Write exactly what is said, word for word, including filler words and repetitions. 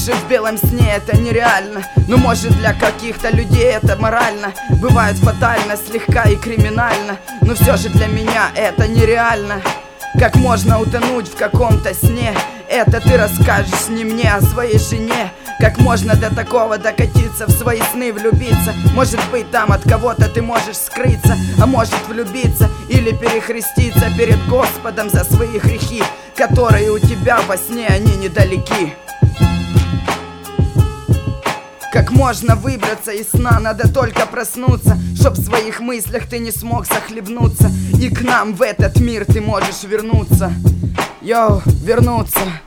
Выжить в белом сне это нереально, но может для каких-то людей это морально. Бывает фатально, слегка и криминально, но все же для меня это нереально. Как можно утонуть в каком-то сне? Это ты расскажешь не мне, а своей жене. Как можно до такого докатиться, в свои сны влюбиться? Может быть, там от кого-то ты можешь скрыться, а может влюбиться или перехреститься перед Господом за свои грехи, которые у тебя во сне, они недалеки. Как можно выбраться из сна? Надо только проснуться, чтоб в своих мыслях ты не смог захлебнуться, и к нам в этот мир ты можешь вернуться. Йоу, вернуться.